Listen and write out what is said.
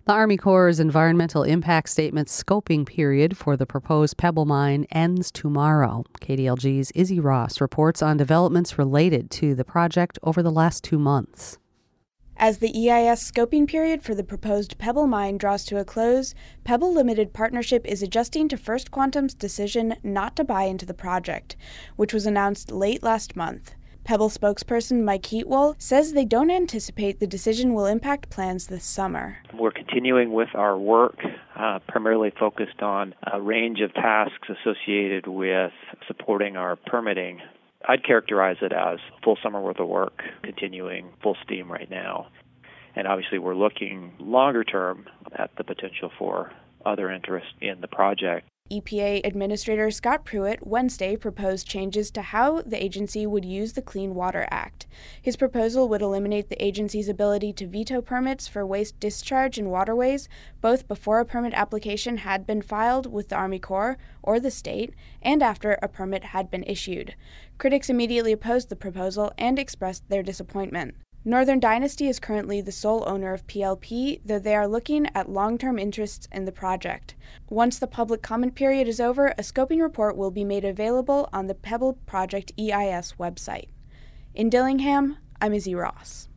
The Army Corps' environmental impact statement scoping period for the proposed Pebble Mine ends tomorrow. KDLG's Izzy Ross reports on developments related to the project over the last 2 months. As the EIS scoping period for the proposed Pebble Mine draws to a close, Pebble Limited Partnership is adjusting to First Quantum's decision not to buy into the project, which was announced late last month. Pebble spokesperson Mike Heatwell says they don't anticipate the decision will impact plans this summer. We're continuing with our work, primarily focused on a range of tasks associated with supporting our permitting. I'd characterize it as a full summer worth of work, continuing full steam right now. And obviously we're looking longer term at the potential for other interest in the project. EPA Administrator Scott Pruitt Wednesday proposed changes to how the agency would use the Clean Water Act. His proposal would eliminate the agency's ability to veto permits for waste discharge in waterways, both before a permit application had been filed with the Army Corps or the state, and after a permit had been issued. Critics immediately opposed the proposal and expressed their disappointment. Northern Dynasty is currently the sole owner of PLP, though they are looking at long-term interests in the project. Once the public comment period is over, a scoping report will be made available on the Pebble Project EIS website. In Dillingham, I'm Izzy Ross.